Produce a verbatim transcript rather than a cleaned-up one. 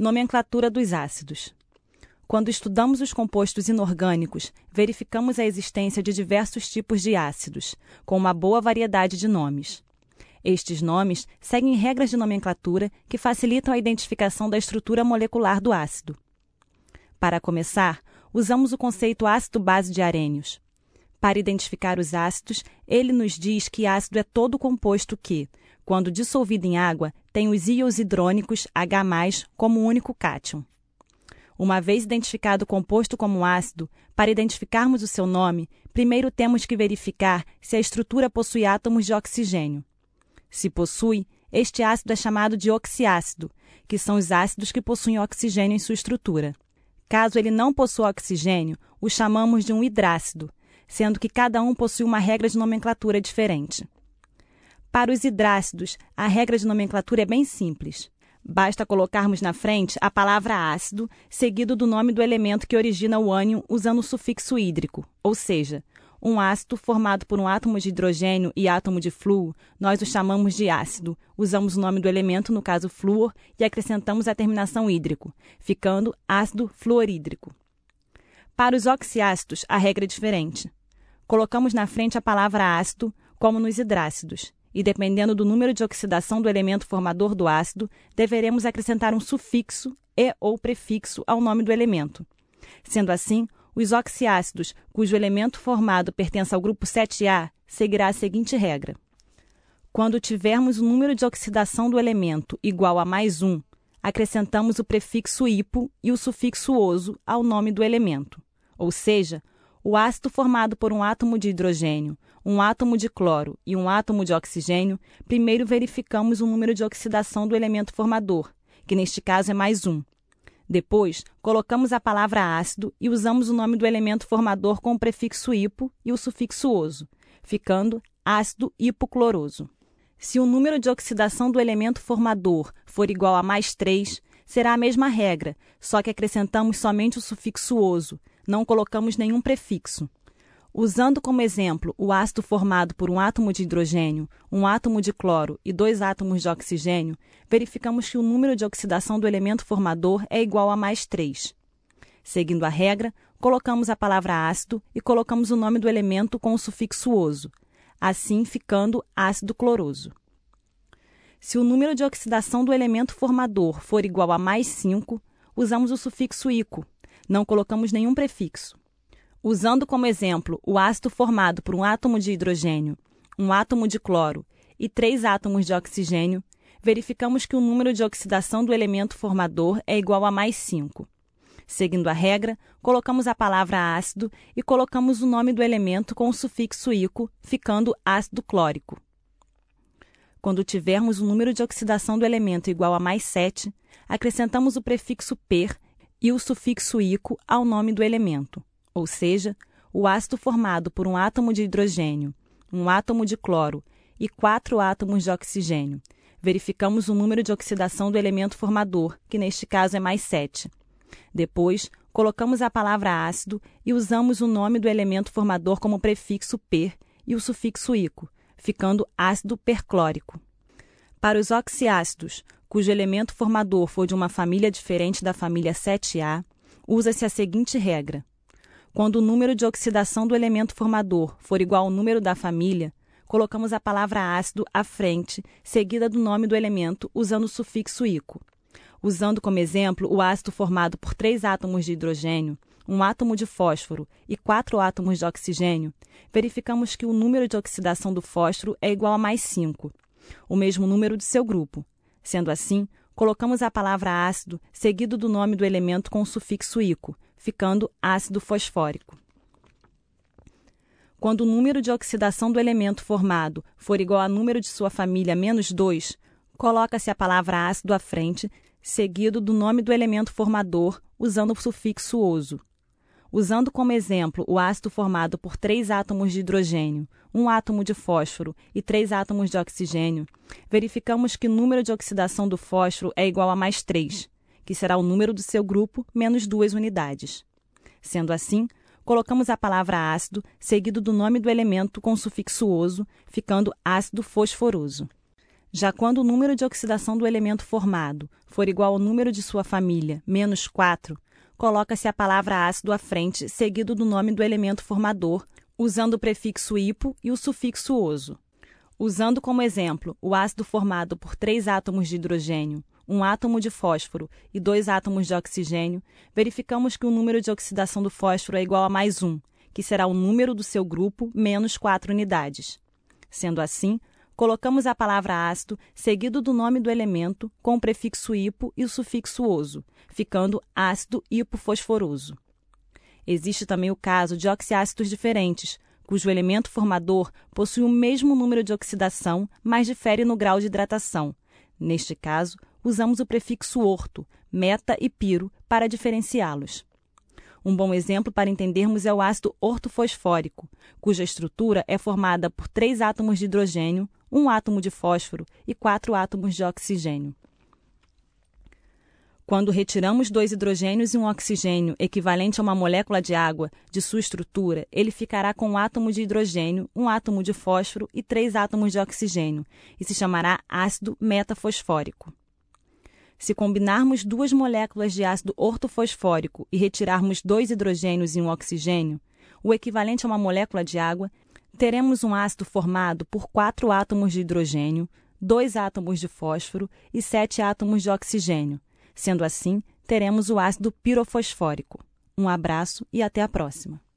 Nomenclatura dos ácidos. Quando estudamos os compostos inorgânicos, verificamos a existência de diversos tipos de ácidos, com uma boa variedade de nomes. Estes nomes seguem regras de nomenclatura que facilitam a identificação da estrutura molecular do ácido. Para começar, usamos o conceito ácido-base de Arrhenius. Para identificar os ácidos, ele nos diz que ácido é todo composto que, quando dissolvido em água, tem os íons hidrônicos H mais, como único cátion. Uma vez identificado o composto como ácido, para identificarmos o seu nome, primeiro temos que verificar se a estrutura possui átomos de oxigênio. Se possui, este ácido é chamado de oxiácido, que são os ácidos que possuem oxigênio em sua estrutura. Caso ele não possua oxigênio, o chamamos de um hidrácido, sendo que cada um possui uma regra de nomenclatura diferente. Para os hidrácidos, a regra de nomenclatura é bem simples. Basta colocarmos na frente a palavra ácido, seguido do nome do elemento que origina o ânion usando o sufixo hídrico, ou seja, um ácido formado por um átomo de hidrogênio e átomo de flúor, nós o chamamos de ácido, usamos o nome do elemento, no caso flúor, e acrescentamos a terminação hídrico, ficando ácido fluorídrico. Para os oxiácidos, a regra é diferente. Colocamos na frente a palavra ácido, como nos hidrácidos, e dependendo do número de oxidação do elemento formador do ácido, deveremos acrescentar um sufixo e ou prefixo ao nome do elemento. Sendo assim, os oxiácidos, cujo elemento formado pertence ao grupo sete A, seguirá a seguinte regra. Quando tivermos o número de oxidação do elemento igual a mais um, acrescentamos o prefixo hipo e o sufixo oso ao nome do elemento. Ou seja, o ácido formado por um átomo de hidrogênio, um átomo de cloro e um átomo de oxigênio, primeiro verificamos o número de oxidação do elemento formador, que neste caso é mais um. Depois, colocamos a palavra ácido e usamos o nome do elemento formador com o prefixo hipo e o sufixo oso, ficando ácido hipocloroso. Se o número de oxidação do elemento formador for igual a mais três, será a mesma regra, só que acrescentamos somente o sufixo oso, não colocamos nenhum prefixo. Usando como exemplo o ácido formado por um átomo de hidrogênio, um átomo de cloro e dois átomos de oxigênio, verificamos que o número de oxidação do elemento formador é igual a mais três. Seguindo a regra, colocamos a palavra ácido e colocamos o nome do elemento com o sufixo oso, assim ficando ácido cloroso. Se o número de oxidação do elemento formador for igual a mais cinco, usamos o sufixo ico, não colocamos nenhum prefixo. Usando como exemplo o ácido formado por um átomo de hidrogênio, um átomo de cloro e três átomos de oxigênio, verificamos que o número de oxidação do elemento formador é igual a mais cinco. Seguindo a regra, colocamos a palavra ácido e colocamos o nome do elemento com o sufixo ico, ficando ácido clórico. Quando tivermos o número de oxidação do elemento igual a mais sete, acrescentamos o prefixo per e o sufixo ico ao nome do elemento. Ou seja, o ácido formado por um átomo de hidrogênio, um átomo de cloro e quatro átomos de oxigênio. Verificamos o número de oxidação do elemento formador, que neste caso é mais sete. Depois, colocamos a palavra ácido e usamos o nome do elemento formador como prefixo per e o sufixo ico, ficando ácido perclórico. Para os oxiácidos, cujo elemento formador for de uma família diferente da família sete A, usa-se a seguinte regra. Quando o número de oxidação do elemento formador for igual ao número da família, colocamos a palavra ácido à frente, seguida do nome do elemento, usando o sufixo ico. Usando como exemplo o ácido formado por três átomos de hidrogênio, um átomo de fósforo e quatro átomos de oxigênio, verificamos que o número de oxidação do fósforo é igual a mais cinco, o mesmo número de seu grupo. Sendo assim, colocamos a palavra ácido seguido do nome do elemento com o sufixo ico, ficando ácido fosfórico. Quando o número de oxidação do elemento formado for igual ao número de sua família menos dois, coloca-se a palavra ácido à frente, seguido do nome do elemento formador, usando o sufixo oso. Usando como exemplo o ácido formado por três átomos de hidrogênio, um átomo de fósforo e três átomos de oxigênio, verificamos que o número de oxidação do fósforo é igual a mais três, que será o número do seu grupo menos duas unidades. Sendo assim, colocamos a palavra ácido seguido do nome do elemento com o sufixo oso, ficando ácido fosforoso. Já quando o número de oxidação do elemento formado for igual ao número de sua família, menos quatro, coloca-se a palavra ácido à frente, seguido do nome do elemento formador, usando o prefixo -ipo e o sufixo -oso. Usando como exemplo o ácido formado por três átomos de hidrogênio, um átomo de fósforo e dois átomos de oxigênio, verificamos que o número de oxidação do fósforo é igual a mais um, que será o número do seu grupo menos quatro unidades. Sendo assim, colocamos a palavra ácido seguido do nome do elemento com o prefixo -ipo e o sufixo -oso, ficando ácido hipofosforoso. Existe também o caso de oxiácidos diferentes, cujo elemento formador possui o mesmo número de oxidação, mas difere no grau de hidratação. Neste caso, usamos o prefixo orto, meta e piro, para diferenciá-los. Um bom exemplo para entendermos é o ácido ortofosfórico, cuja estrutura é formada por três átomos de hidrogênio, um átomo de fósforo e quatro átomos de oxigênio. Quando retiramos dois hidrogênios e um oxigênio equivalente a uma molécula de água de sua estrutura, ele ficará com um átomo de hidrogênio, um átomo de fósforo e três átomos de oxigênio, e se chamará ácido metafosfórico. Se combinarmos duas moléculas de ácido ortofosfórico e retirarmos dois hidrogênios e um oxigênio, o equivalente a uma molécula de água, teremos um ácido formado por quatro átomos de hidrogênio, dois átomos de fósforo e sete átomos de oxigênio. Sendo assim, teremos o ácido pirofosfórico. Um abraço e até a próxima!